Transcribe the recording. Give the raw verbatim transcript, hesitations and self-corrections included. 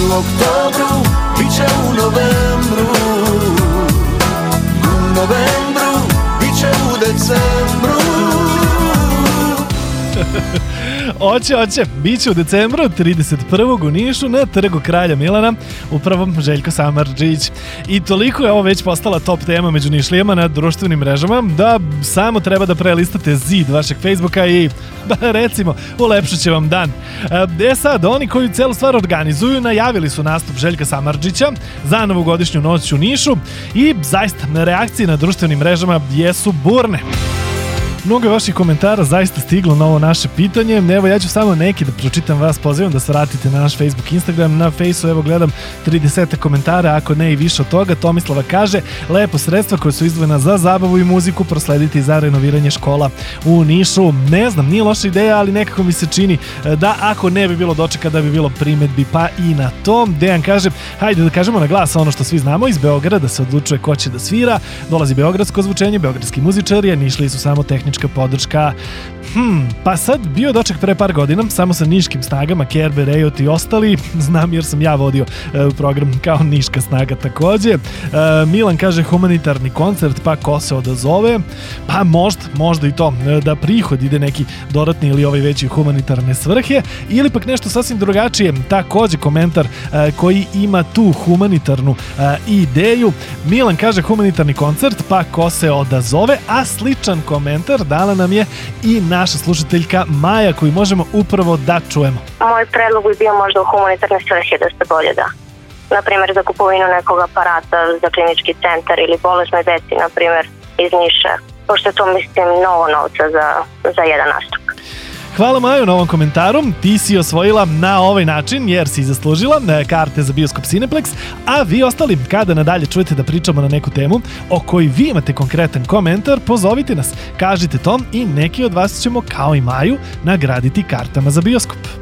u oktobru, bit će u novembru. U novembru, bit će u decembru. Oće, oće, bit će u decembru trideset prvog u Nišu na Trgu Kralja Milana, upravo Željko Samardžić. I toliko je ovo već postala top tema među Nišlijama na društvenim mrežama da samo treba da prelistate zid vašeg Facebooka i, ba, recimo, ulepšat će vam dan. E sad, oni koji celu stvar organizuju najavili su nastup Željka Samardžića za novogodišnju noć u Nišu i zaista reakcije na društvenim mrežama jesu burne. Mnogo je vaših komentara zaista stiglo na ovo naše pitanje. Evo, ja ću samo neki da pročitam, vas pozivam da se vratite na naš Facebook, Instagram. Na Fejsu, evo, gledam trideset komentara, ako ne i više od toga. Tomislava kaže, lepo sredstva koje su izdvojena za zabavu i muziku proslediti za renoviranje škola u Nišu. Ne znam, nije loša ideja, ali nekako mi se čini da ako ne bi bilo dočeka, da bi bilo primedbi pa i na to. Dejan kaže, hajde da kažemo na glas ono što svi znamo, iz Beograda se odlučuje ko će da svira. Dolazi beogradsko zvučenje, beogradski muzičari, a Nišliji su samo tehnički podrška. Hmm, pa sad bio doček pre par godina, samo sa niškim snagama, Kerber, Ejot i ostali. Znam jer sam ja vodio uh, program kao niška snaga takođe. Uh, Milan kaže humanitarni koncert, pa ko se odazove? Pa možda, možda i to, uh, da prihod ide neki dodatni ili ovaj veći humanitarne svrhe, ili pak nešto sasvim drugačije. Takođe komentar uh, koji ima tu humanitarnu uh, ideju. Milan kaže humanitarni koncert, pa ko se odazove, a sličan komentar dala nam je i naša slušateljka Maja, koju možemo upravo da čujemo. Moj predlog bi bio možda u humanitarne svrhe da se bolje da. Naprimjer, za kupovinu nekog aparata za klinički centar ili bolesnoj deci, naprimjer, iz Niša. Pošto je to, mislim, mnogo novca za, za jedan nastup. Hvala Maju na ovom komentaru, ti si osvojila na ovaj način jer si zaslužila karte za bioskop Cineplex, a vi ostali, kada nadalje čujete da pričamo na neku temu o kojoj vi imate konkretan komentar, pozovite nas, kažite to i neki od vas ćemo kao i Maju nagraditi kartama za bioskop.